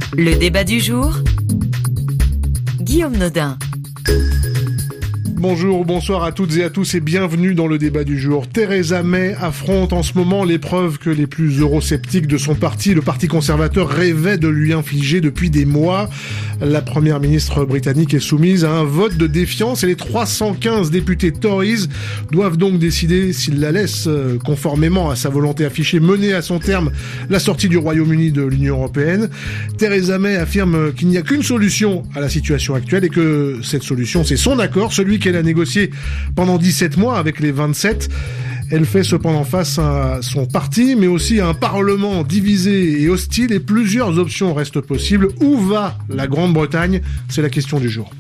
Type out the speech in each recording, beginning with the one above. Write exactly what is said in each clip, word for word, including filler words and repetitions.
Le débat du jour, Guillaume Nodin. Bonjour, bonsoir à toutes et à tous et bienvenue dans le débat du jour. Theresa May affronte en ce moment l'épreuve que les plus eurosceptiques de son parti, le Parti conservateur, rêvaient de lui infliger depuis des mois. La première ministre britannique est soumise à un vote de défiance et les trois cent quinze députés Tories doivent donc décider s'ils la laissent, conformément à sa volonté affichée, mener à son terme la sortie du Royaume-Uni de l'Union européenne. Theresa May affirme qu'il n'y a qu'une solution à la situation actuelle et que cette solution, c'est son accord, celui qu'elle a négocié pendant dix-sept mois avec les vingt-sept. Elle fait cependant face à son parti, mais aussi à un parlement divisé et hostile, et plusieurs options restent possibles. Où va la Grande-Bretagne ? C'est la question du jour.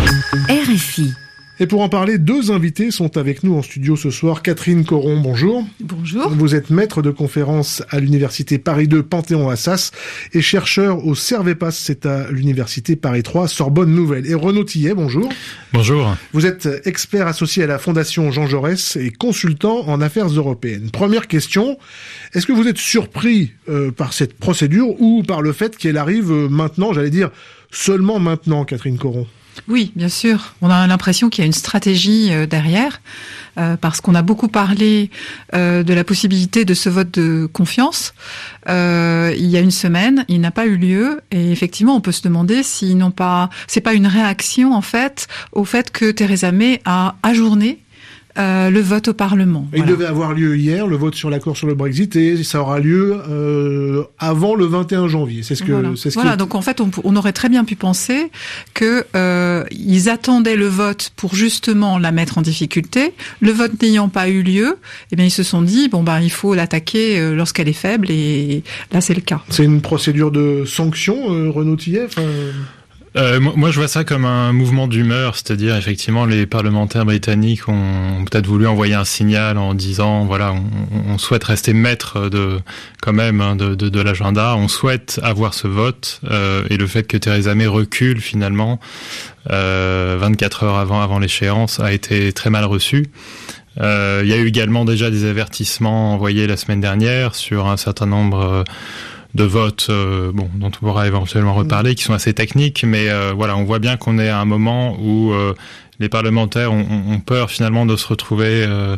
R F I. Et pour en parler, deux invités sont avec nous en studio ce soir. Catherine Coron, bonjour. Bonjour. Vous êtes maître de conférence à l'université Paris deux Panthéon-Assas et chercheur au Cervepas, c'est à l'université Paris trois Sorbonne Nouvelle. Et Renaud Tillet, bonjour. Bonjour. Vous êtes expert associé à la Fondation Jean Jaurès et consultant en affaires européennes. Première question, est-ce que vous êtes surpris euh, par cette procédure ou par le fait qu'elle arrive euh, maintenant, j'allais dire seulement maintenant, Catherine Coron ? Oui, bien sûr. On a l'impression qu'il y a une stratégie euh, derrière, euh, parce qu'on a beaucoup parlé euh, de la possibilité de ce vote de confiance. Euh, il y a une semaine, il n'a pas eu lieu, et effectivement, on peut se demander s'ils n'ont pas, c'est pas une réaction en fait au fait que Theresa May a ajourné Euh, le vote au Parlement. Il Voilà. devait avoir lieu hier, le vote sur l'accord sur le Brexit, et ça aura lieu euh, avant le vingt et un janvier. C'est ce que. Voilà. C'est ce voilà. qui... Donc en fait, on, on aurait très bien pu penser que euh, ils attendaient le vote pour justement la mettre en difficulté. Le vote n'ayant pas eu lieu, eh bien ils se sont dit bon ben il faut l'attaquer euh, lorsqu'elle est faible, et là c'est le cas. C'est une procédure de sanction, euh, Renaud Tillet. Enfin... Euh, moi, je vois ça comme un mouvement d'humeur, c'est-à-dire effectivement les parlementaires britanniques ont peut-être voulu envoyer un signal en disant voilà, on, on souhaite rester maître de quand même hein, de, de, de l'agenda, on souhaite avoir ce vote euh, et le fait que Theresa May recule finalement euh, vingt-quatre heures avant avant l'échéance a été très mal reçu. Euh, il y a eu également déjà des avertissements envoyés la semaine dernière sur un certain nombre euh, de votes, euh, bon, dont on pourra éventuellement reparler, qui sont assez techniques, mais euh, voilà, on voit bien qu'on est à un moment où euh, les parlementaires ont, ont peur finalement de se retrouver euh,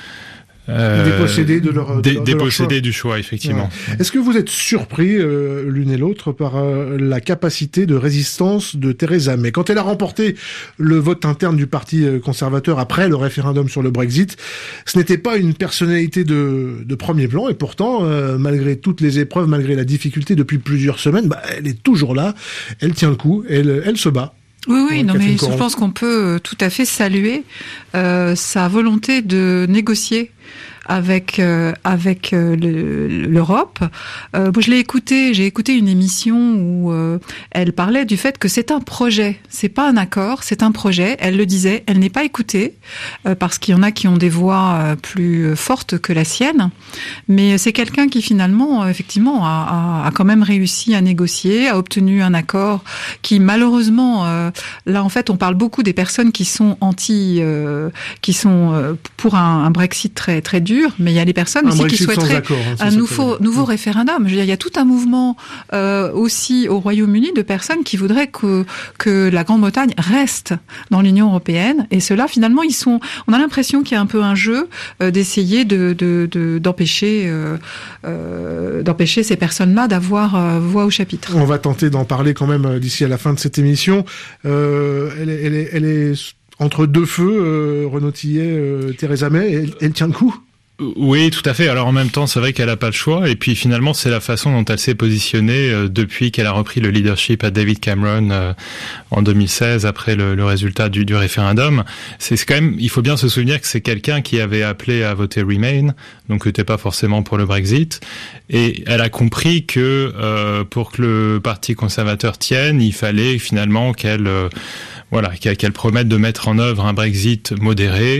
euh, dépossédés de leur, de dé, leur, de dépossédés leur choix. du choix, effectivement. Ouais. Est-ce que vous êtes surpris euh, l'une et l'autre par euh, la capacité de résistance de Theresa May ? Quand elle a remporté le vote interne du Parti conservateur après le référendum sur le Brexit, ce n'était pas une personnalité de, de premier plan, et pourtant, euh, malgré toutes les épreuves, malgré la difficulté depuis plusieurs semaines, bah, elle est toujours là, elle tient le coup, elle, elle se bat. Oui, oui, Ouais, non, Catherine mais Coron. je pense qu'on peut tout à fait saluer euh, sa volonté de négocier avec euh, avec euh, le, l'Europe. Euh, moi, je l'ai écouté, j'ai écouté une émission où euh, elle parlait du fait que c'est un projet, c'est pas un accord, c'est un projet. Elle le disait, elle n'est pas écoutée euh, parce qu'il y en a qui ont des voix euh, plus fortes que la sienne, mais c'est quelqu'un qui finalement, effectivement, a, a, a quand même réussi à négocier, a obtenu un accord qui malheureusement, euh, là en fait, on parle beaucoup des personnes qui sont anti, euh, qui sont euh, pour un, un Brexit très très dur. Mais il y a les personnes Un aussi Brexit qui souhaiteraient accord, hein, un nouveau, nouveau référendum. Je veux dire, il y a tout un mouvement euh, aussi au Royaume-Uni de personnes qui voudraient que que la Grande-Bretagne reste dans l'Union européenne. Et ceux-là, finalement, ils sont. On a l'impression qu'il y a un peu un jeu euh, d'essayer de, de, de d'empêcher euh, euh, d'empêcher ces personnes-là d'avoir euh, voix au chapitre. On va tenter d'en parler quand même d'ici à la fin de cette émission. Euh, elle est, elle est, elle est entre deux feux, euh, Renaud Tillet, euh, Theresa May. Elle, elle tient le coup. Oui, tout à fait. Alors en même temps, c'est vrai qu'elle a pas le choix. Et puis finalement, c'est la façon dont elle s'est positionnée euh, depuis qu'elle a repris le leadership à David Cameron euh, en deux mille seize après le, le résultat du, du référendum. C'est, c'est quand même, il faut bien se souvenir que c'est quelqu'un qui avait appelé à voter Remain, donc qui n'était pas forcément pour le Brexit. Et elle a compris que euh, pour que le Parti conservateur tienne, il fallait finalement qu'elle euh, voilà, qu'elle promette de mettre en œuvre un Brexit modéré,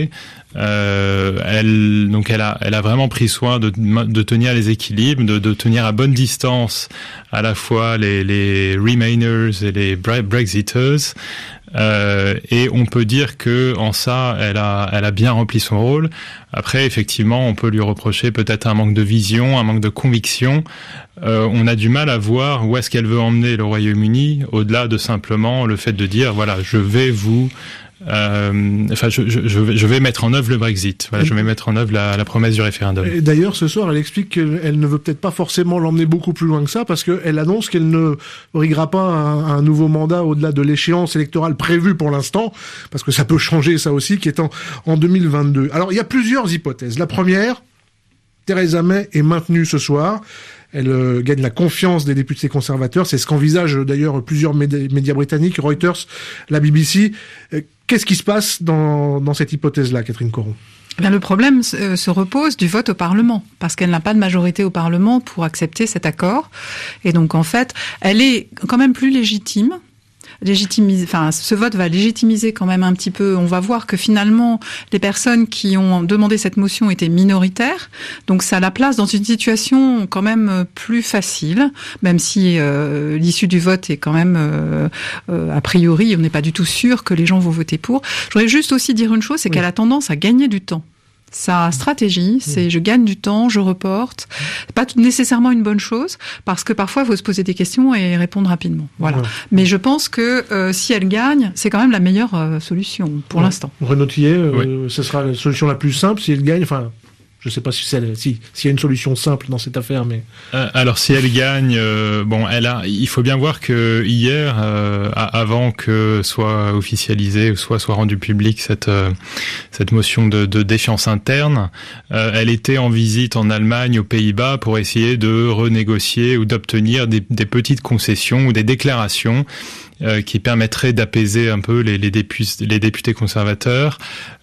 Euh, elle, donc elle a, elle a vraiment pris soin de, de tenir les équilibres, de, de tenir à bonne distance à la fois les, les Remainers et les Brexiters. Euh, et on peut dire que en ça, elle a, elle a bien rempli son rôle. Après, effectivement, on peut lui reprocher peut-être un manque de vision, un manque de conviction. Euh, on a du mal à voir où est-ce qu'elle veut emmener le Royaume-Uni, au-delà de simplement le fait de dire voilà, je vais vous Euh, enfin, je, je, je, vais, je vais mettre en œuvre le Brexit. Voilà, je vais mettre en œuvre la, la promesse du référendum. Et d'ailleurs, ce soir, elle explique qu'elle ne veut peut-être pas forcément l'emmener beaucoup plus loin que ça, parce qu'elle annonce qu'elle ne briguera pas un, un nouveau mandat au-delà de l'échéance électorale prévue pour l'instant, parce que ça peut changer ça aussi, qui est en, en deux mille vingt-deux. Alors, il y a plusieurs hypothèses. La première, Theresa May est maintenue ce soir. Elle euh, gagne la confiance des députés conservateurs. C'est ce qu'envisagent d'ailleurs plusieurs médias, médias britanniques, Reuters, la B B C. Euh, qu'est-ce qui se passe dans, dans cette hypothèse-là, Catherine Coron ? Eh bien, le problème se, se repose du vote au Parlement, parce qu'elle n'a pas de majorité au Parlement pour accepter cet accord. Et donc, en fait, elle est quand même plus légitime. Légitimise, enfin, ce vote va légitimiser quand même un petit peu. On va voir que finalement, les personnes qui ont demandé cette motion étaient minoritaires. Donc, ça la place dans une situation quand même plus facile, même si euh, l'issue du vote est quand même, euh, euh, a priori, on n'est pas du tout sûr que les gens vont voter pour. Je voudrais juste aussi dire une chose, c'est oui. qu'elle a tendance à gagner du temps. Sa stratégie, c'est je gagne du temps, je reporte. C'est pas nécessairement une bonne chose, parce que parfois il faut se poser des questions et répondre rapidement. Voilà. Ouais. Mais je pense que euh, si elle gagne, c'est quand même la meilleure euh, solution pour ouais. l'instant. Renaud Tillet, euh, oui. ce sera la solution la plus simple si elle gagne. Enfin, je sais pas si c'est si s'il y a une solution simple dans cette affaire, mais euh, alors si elle gagne, euh, bon, elle a. Il faut bien voir que hier, euh, avant que soit officialisée ou soit soit rendue publique cette euh, cette motion de, de défiance interne, euh, elle était en visite en Allemagne, aux Pays-Bas, pour essayer de renégocier ou d'obtenir des, des petites concessions ou des déclarations euh, qui permettraient d'apaiser un peu les, les, députés, les députés conservateurs.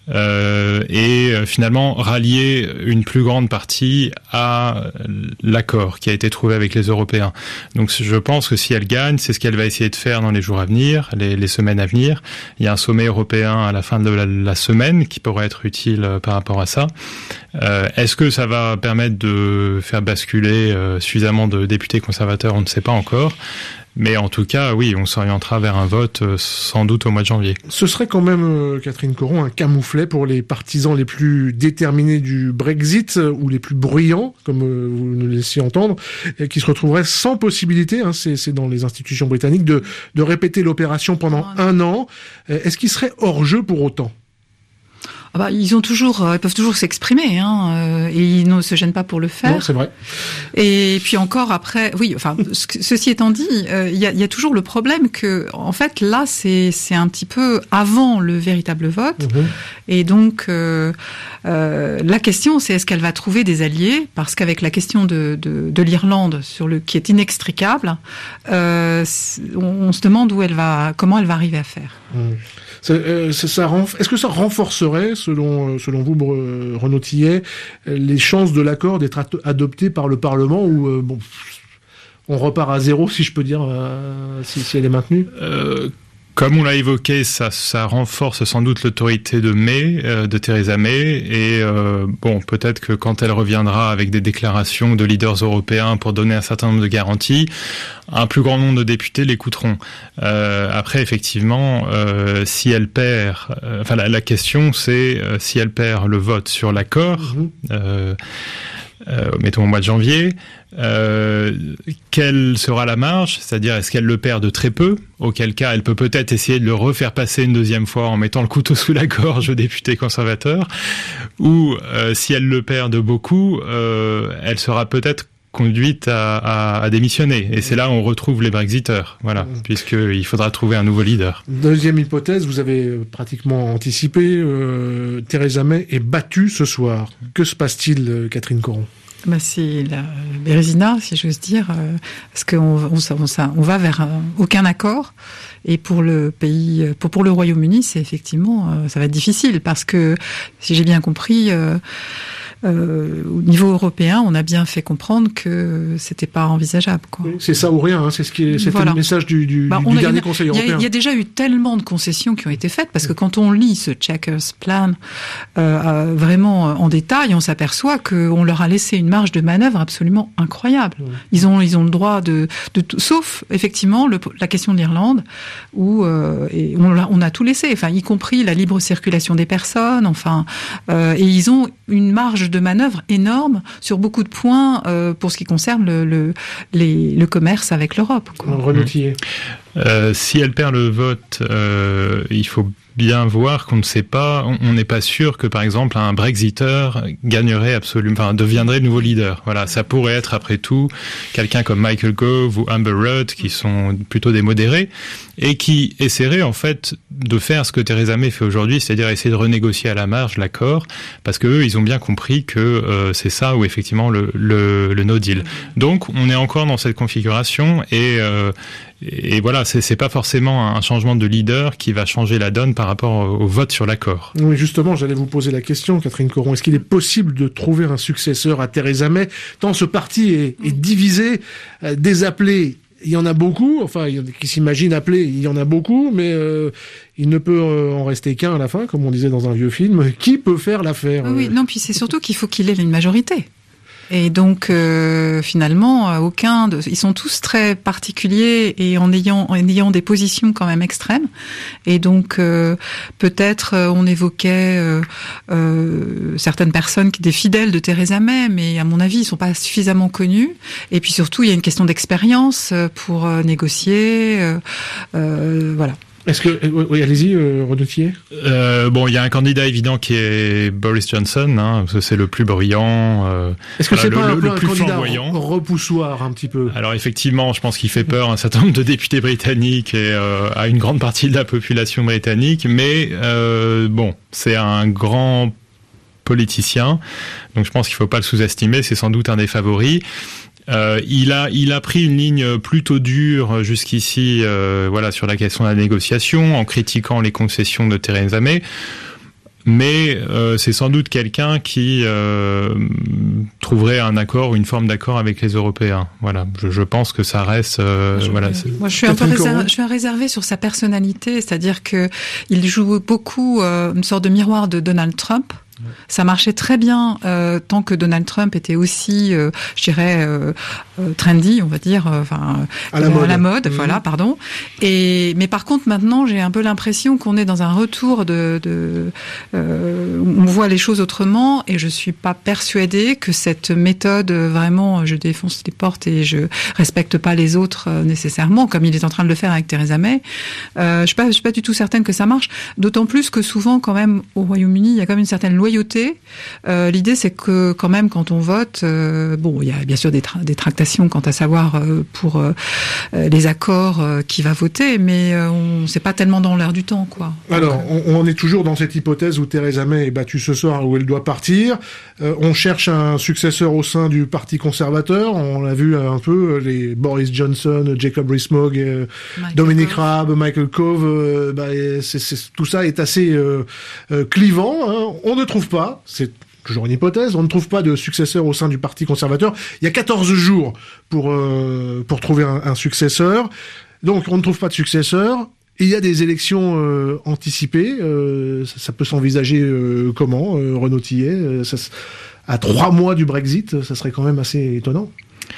Euh, et euh, finalement rallier une plus grande partie à l'accord qui a été trouvé avec les Européens. Donc je pense que si elle gagne, c'est ce qu'elle va essayer de faire dans les jours à venir, les, les semaines à venir. Il y a un sommet européen à la fin de la, la semaine qui pourrait être utile euh, par rapport à ça. Euh, est-ce que ça va permettre de faire basculer euh, suffisamment de députés conservateurs ? On ne sait pas encore. Mais en tout cas, oui, on s'orientera vers un vote euh, sans doute au mois de janvier. Ce serait quand même, euh, Catherine Coron, un camouflet pour les partisans les plus déterminés du Brexit, euh, ou les plus bruyants, comme euh, vous nous laissiez entendre, et qui se retrouveraient sans possibilité, hein, c'est, c'est dans les institutions britanniques, de, de répéter l'opération pendant oh, un an. Euh, est-ce qu'ils seraient hors jeu pour autant ? Ah bah, ils ont toujours, ils peuvent toujours s'exprimer, hein, euh, et ils ne se gênent pas pour le faire. Non, c'est vrai. Et puis encore après, oui, enfin, ce, ceci étant dit, euh, il y a, il y a toujours le problème que, en fait, là, c'est, c'est un petit peu avant le véritable vote, mmh. et donc euh, euh, la question, c'est est-ce qu'elle va trouver des alliés, parce qu'avec la question de, de, de l'Irlande, sur le qui est inextricable, euh, on, on se demande où elle va, comment elle va arriver à faire. Mmh. Ça, euh, ça, ça renf... Est-ce que ça renforcerait, selon selon vous, Renaud Tillet, les chances de l'accord d'être at- adopté par le Parlement, ou euh, bon, on repart à zéro, si je peux dire, euh, si, si elle est maintenue euh... Comme on l'a évoqué, ça, ça renforce sans doute l'autorité de May, euh, de Theresa May, et euh, bon, peut-être que quand elle reviendra avec des déclarations de leaders européens pour donner un certain nombre de garanties, un plus grand nombre de députés l'écouteront. Euh, après, effectivement, euh, si elle perd, euh, enfin la, la question c'est euh, si elle perd le vote sur l'accord, mmh. euh, euh, mettons au mois de janvier. Euh, quelle sera la marge, c'est-à-dire est-ce qu'elle le perd de très peu, auquel cas elle peut peut-être essayer de le refaire passer une deuxième fois en mettant le couteau sous la gorge aux députés conservateurs, ou euh, si elle le perd de beaucoup, euh, elle sera peut-être conduite à, à, à démissionner. Et c'est là où on retrouve les Brexiteurs, voilà, mmh. puisqu'il faudra trouver un nouveau leader. Deuxième hypothèse, vous avez pratiquement anticipé, euh, Theresa May est battue ce soir. Que se passe-t-il, Catherine Coron ? Bah c'est la bérésina, si j'ose dire, euh, parce qu'on on, on, on va vers un, aucun accord. Et pour le pays, pour, pour le Royaume-Uni, c'est effectivement, euh, ça va être difficile, parce que, si j'ai bien compris, euh, euh, au niveau européen, on a bien fait comprendre que c'était pas envisageable, quoi. Oui, c'est ça ou rien, hein, c'est ce qui est, c'était voilà. le message du, du, bah, du dernier a, Conseil européen. Il y a déjà eu tellement de concessions qui ont été faites, parce que quand on lit ce Chequers Plan euh, vraiment en détail, on s'aperçoit qu'on leur a laissé une marge de manœuvre absolument incroyable. Oui. Ils ont, ils ont le droit de, de tout, sauf effectivement le, la question de l'Irlande, où euh, et on, a, on a tout laissé, enfin y compris la libre circulation des personnes, enfin, euh, et ils ont une marge de manœuvre énorme sur beaucoup de points euh, pour ce qui concerne le, le, les, le commerce avec l'Europe. Renaud Tillet. Euh, si elle perd le vote, euh, il faut bien voir qu'on ne sait pas, on n'est pas sûr que par exemple un Brexiteur gagnerait absolument, enfin deviendrait le nouveau leader. Voilà, ça pourrait être après tout quelqu'un comme Michael Gove ou Amber Rudd qui sont plutôt des modérés et qui essaieraient en fait de faire ce que Theresa May fait aujourd'hui, c'est-à-dire essayer de renégocier à la marge l'accord, parce que eux ils ont bien compris que euh, c'est ça ou effectivement le, le, le no deal. Donc on est encore dans cette configuration et euh, Et voilà, c'est, c'est pas forcément un changement de leader qui va changer la donne par rapport au, au vote sur l'accord. Oui, justement, j'allais vous poser la question, Catherine Coron. Est-ce qu'il est possible de trouver un successeur à Theresa May, tant ce parti est, est divisé, euh, désappelé? Il y en a beaucoup, enfin, il y en a qui s'imaginent appelés, il y en a beaucoup, mais euh, il ne peut euh, en rester qu'un à la fin, comme on disait dans un vieux film. Qui peut faire l'affaire? Oui, non, puis c'est surtout qu'il faut qu'il ait une majorité. Et donc euh, finalement, aucun de, ils sont tous très particuliers et en ayant en ayant des positions quand même extrêmes. Et donc euh, peut-être euh, on évoquait euh, euh, certaines personnes qui des fidèles de Theresa May, mais à mon avis ils sont pas suffisamment connus. Et puis surtout il y a une question d'expérience pour euh, négocier. Euh, euh, voilà. Est-ce que oui, allez-y, euh, Renaud Tillet. Euh, bon, il y a un candidat évident qui est Boris Johnson, hein, parce que c'est le plus brillant. Euh, Est-ce que voilà, c'est pas le, un, le, peu le un plus candidat flamboyant repoussoir un petit peu? Alors effectivement, je pense qu'il fait peur à un certain nombre de députés britanniques et euh, à une grande partie de la population britannique, mais euh, bon, c'est un grand politicien, donc je pense qu'il faut pas le sous-estimer. C'est sans doute un des favoris. Euh, il a, il a pris une ligne plutôt dure jusqu'ici, euh, voilà, sur la question de la négociation, en critiquant les concessions de Theresa May. Mais euh, c'est sans doute quelqu'un qui euh, trouverait un accord ou une forme d'accord avec les Européens. Voilà, je, je pense que ça reste. Euh, je voilà. C'est... Moi, je suis un peu réservé, je suis réservé sur sa personnalité, c'est-à-dire que il joue beaucoup euh, une sorte de miroir de Donald Trump. Ça marchait très bien euh, tant que Donald Trump était aussi, euh, je dirais, euh, euh, trendy, on va dire, enfin euh, à la mode, à la mode mmh. voilà, pardon. Et mais par contre, maintenant, j'ai un peu l'impression qu'on est dans un retour de, de euh, on voit les choses autrement, et je suis pas persuadée que cette méthode, vraiment, je défonce les portes et je respecte pas les autres euh, nécessairement, comme il est en train de le faire avec Theresa May. Euh, je suis pas, je suis pas du tout certaine que ça marche. D'autant plus que souvent, quand même, au Royaume-Uni, il y a quand même une certaine loyauté. Euh, l'idée, c'est que quand même, quand on vote, euh, bon, il y a bien sûr des, tra- des tractations quant à savoir euh, pour euh, les accords euh, qui va voter, mais euh, on c'est pas tellement dans l'air du temps, quoi. Alors, on, on est toujours dans cette hypothèse où Theresa May est battue ce soir, où elle doit partir. Euh, on cherche un successeur au sein du Parti conservateur. On l'a vu un peu, les Boris Johnson, Jacob Rees-Mogg, euh, Dominic Raab, Michael Gove. Euh, bah, c'est, c'est, tout ça est assez euh, euh, clivant. Hein. On ne trouve pas, c'est toujours une hypothèse, on ne trouve pas de successeur au sein du Parti conservateur. Il y a quatorze jours pour euh, pour trouver un, un successeur. Donc on ne trouve pas de successeur. Il y a des élections euh, anticipées. Euh, ça, ça peut s'envisager euh, comment, euh, Renaud Tillet, euh, ça, à trois mois du Brexit, ça serait quand même assez étonnant.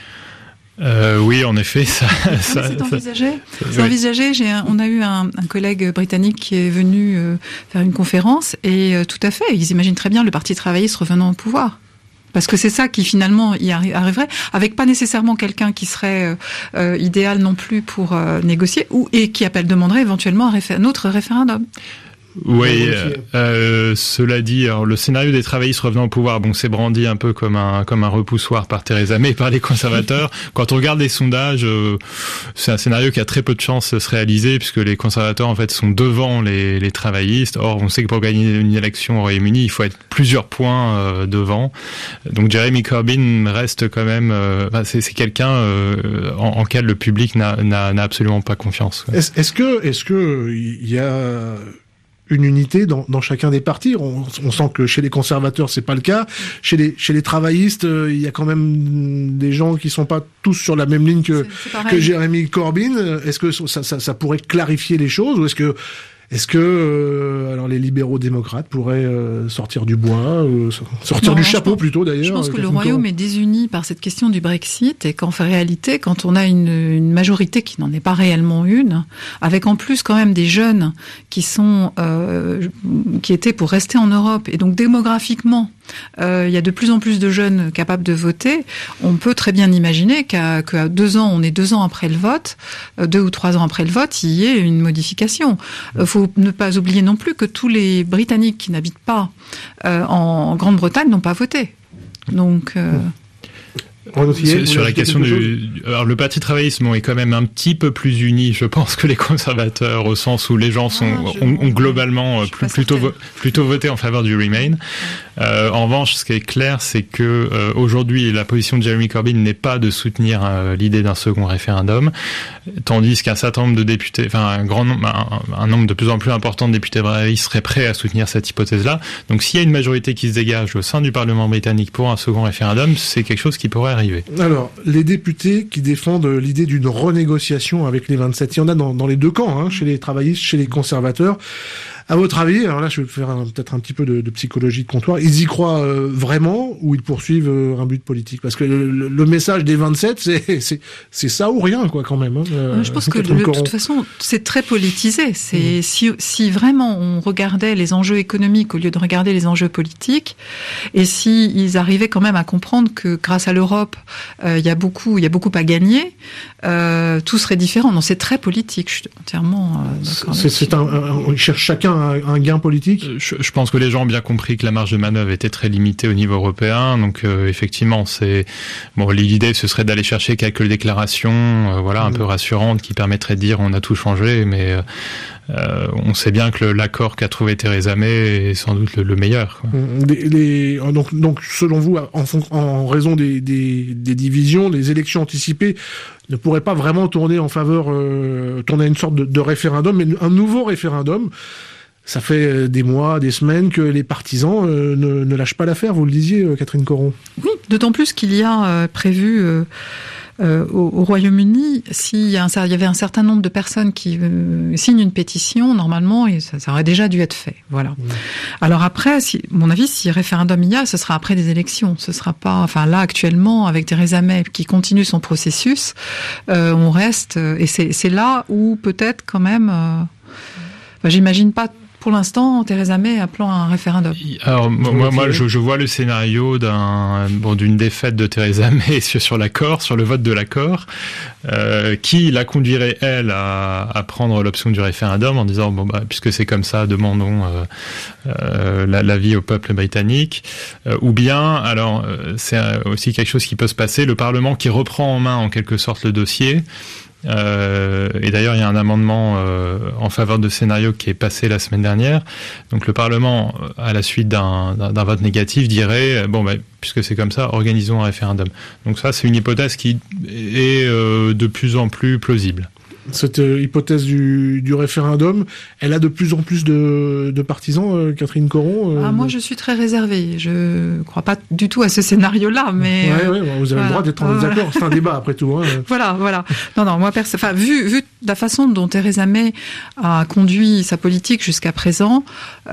Euh, oui, en effet, ça, ça, c'est envisagé. Ça, c'est oui. envisagé. J'ai un, on a eu un, un collègue britannique qui est venu euh, faire une conférence et euh, tout à fait, ils imaginent très bien le Parti travailliste revenant au pouvoir. Parce que c'est ça qui finalement y arri- arriverait, avec pas nécessairement quelqu'un qui serait euh, euh, idéal non plus pour euh, négocier, ou et qui appelle demanderait éventuellement un, réfé- un autre référendum. Oui, euh, euh, cela dit, alors, le scénario des travaillistes revenant au pouvoir, bon, c'est brandi un peu comme un comme un repoussoir par Theresa May et par les conservateurs. Quand on regarde les sondages, euh, c'est un scénario qui a très peu de chances de se réaliser puisque les conservateurs en fait sont devant les les travaillistes. Or, on sait que pour gagner une élection au Royaume-Uni, il faut être plusieurs points euh, devant. Donc, Jeremy Corbyn reste quand même, euh, enfin, c'est, c'est quelqu'un euh, en, en quel le public n'a, n'a n'a absolument pas confiance. Est-ce, est-ce que est-ce que il y a une unité dans, dans chacun des partis. On, on sent que chez les conservateurs, c'est pas le cas. Chez les, chez les travaillistes, euh, il y a quand même des gens qui sont pas tous sur la même ligne que, c'est, c'est que Jeremy Corbyn. Est-ce que ça, ça, ça pourrait clarifier les choses, ou est-ce que Est-ce que euh, alors les libéraux démocrates pourraient euh, sortir du bois, euh, sortir non, du chapeau pense, plutôt d'ailleurs? Je pense que euh, le Royaume est désuni par cette question du Brexit, et qu'en réalité, quand on a une, une majorité qui n'en est pas réellement une, avec en plus quand même des jeunes qui sont euh, qui étaient pour rester en Europe, et donc démographiquement, euh, il y a de plus en plus de jeunes capables de voter. On peut très bien imaginer qu'à, qu'à deux ans, on est deux ans après le vote, deux ou trois ans après le vote, il y ait une modification. Il faut ne pas oublier non plus que tous les Britanniques qui n'habitent pas euh, en Grande-Bretagne n'ont pas voté. Donc... Euh... Sur, sur la question du, alors le Parti travailliste bon, est quand même un petit peu plus uni, je pense, que les conservateurs, au sens où les gens sont ah, ont, ont globalement plus, plutôt vo, plutôt voté en faveur du Remain. Euh, en revanche, ce qui est clair, c'est que euh, aujourd'hui, la position de Jeremy Corbyn n'est pas de soutenir euh, l'idée d'un second référendum, tandis qu'un certain nombre de députés, enfin un grand nombre, un, un nombre de plus en plus important de députés travaillistes seraient prêts à soutenir cette hypothèse-là. Donc, s'il y a une majorité qui se dégage au sein du Parlement britannique pour un second référendum, c'est quelque chose qui pourrait arriver. Alors, les députés qui défendent l'idée d'une renégociation avec les vingt-sept, il y en a dans, dans les deux camps, hein, chez les travaillistes, chez les conservateurs. À votre avis, alors là, je vais faire un, peut-être un petit peu de, de psychologie de comptoir, ils y croient euh, vraiment, ou ils poursuivent euh, un but politique? Parce que le, le message des vingt-sept, c'est, c'est, c'est ça ou rien, quoi, quand même. Hein, euh, je pense que, le, de toute façon, c'est très politisé. C'est mmh. si, si vraiment on regardait les enjeux économiques au lieu de regarder les enjeux politiques, et si ils arrivaient quand même à comprendre que grâce à l'Europe, euh, il y a beaucoup, il y a beaucoup à gagner, euh, tout serait différent. Non, c'est très politique. Je suis entièrement euh, d'accord. C'est, c'est un, un, on cherche chacun un, un gain politique. Je, je pense que les gens ont bien compris que la marge de manœuvre était très limitée au niveau européen. Donc euh, effectivement, c'est bon. L'idée, ce serait d'aller chercher quelques déclarations, euh, voilà, un mmh. peu rassurantes, qui permettraient de dire on a tout changé, mais euh, Euh, on sait bien que le, l'accord qu'a trouvé Theresa May est sans doute le, le meilleur. Quoi. Les, les, donc, donc, selon vous, en, en raison des, des, des divisions, les élections anticipées ne pourraient pas vraiment tourner en faveur, euh, tourner à une sorte de, de référendum, mais un nouveau référendum. Ça fait des mois, des semaines que les partisans euh, ne, ne lâchent pas l'affaire, vous le disiez, Catherine Coron. Oui, d'autant plus qu'il y a euh, prévu... Euh Euh, au, au Royaume-Uni, s'il y, a un, il y avait un certain nombre de personnes qui euh, signent une pétition, normalement, et ça, ça aurait déjà dû être fait. Voilà. Mmh. Alors après, si, à mon avis, si référendum il y a, ce sera après des élections. Ce sera pas, enfin là actuellement, avec Theresa May qui continue son processus, euh, on reste, et c'est, c'est là où peut-être quand même, euh, enfin, j'imagine pas. Pour l'instant, Theresa May appelant un référendum. Alors moi, moi, je, je vois le scénario d'un bon d'une défaite de Theresa May sur l'accord, sur le vote de l'accord, euh, qui la conduirait elle à, à prendre l'option du référendum en disant bon bah puisque c'est comme ça, demandons euh, euh, la, l'avis au peuple britannique, euh, ou bien alors euh, c'est aussi quelque chose qui peut se passer, le Parlement qui reprend en main en quelque sorte le dossier. Euh, et d'ailleurs, il y a un amendement euh, en faveur de ce scénario qui est passé la semaine dernière. Donc, le Parlement, à la suite d'un, d'un, d'un vote négatif, dirait bon, bah, puisque c'est comme ça, organisons un référendum. Donc, ça, c'est une hypothèse qui est euh, de plus en plus plausible. Cette euh, hypothèse du, du référendum, elle a de plus en plus de, de partisans, euh, Catherine Coron. Euh, ah, moi, je suis très réservée. Je crois pas du tout à ce scénario-là, mais ouais, ouais, vous avez voilà. le droit d'être en voilà. désaccord. C'est un débat après tout. Hein. Voilà, voilà. Non, non, moi, perso... enfin, vu, vu la façon dont Theresa May a conduit sa politique jusqu'à présent,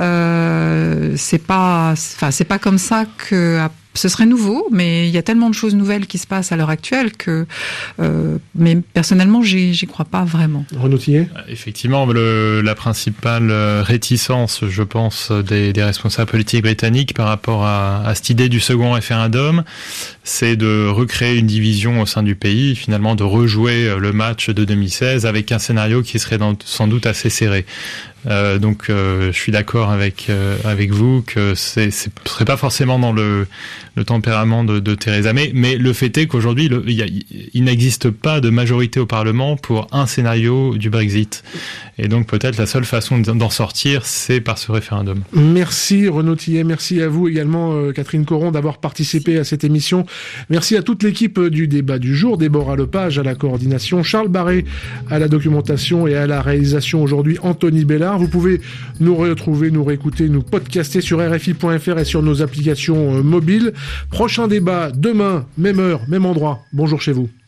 euh, c'est pas, enfin, c'est pas comme ça que. Ce serait nouveau, mais il y a tellement de choses nouvelles qui se passent à l'heure actuelle que, euh, mais personnellement, j'y, j'y crois pas vraiment. Renaud Tillet ? Effectivement, le, la principale réticence, je pense, des, des responsables politiques britanniques par rapport à, à cette idée du second référendum, c'est de recréer une division au sein du pays, finalement de rejouer le match de deux mille seize avec un scénario qui serait dans, sans doute assez serré. Euh, donc, euh, je suis d'accord avec euh, avec vous que c'est, c'est serait pas forcément dans le le tempérament de, de Theresa May. Mais le fait est qu'aujourd'hui, le, il, y a, il n'existe pas de majorité au Parlement pour un scénario du Brexit. Et donc peut-être la seule façon d'en sortir, c'est par ce référendum. Merci Renaud Tillet, merci à vous également euh, Catherine Coron d'avoir participé à cette émission. Merci à toute l'équipe du débat du jour, Déborah Lepage à la coordination, Charles Barré à la documentation et à la réalisation aujourd'hui, Anthony Bellard. Vous pouvez nous retrouver, nous réécouter, nous podcaster sur R F I point F R et sur nos applications euh, mobiles. Prochain débat demain, même heure, même endroit. Bonjour chez vous.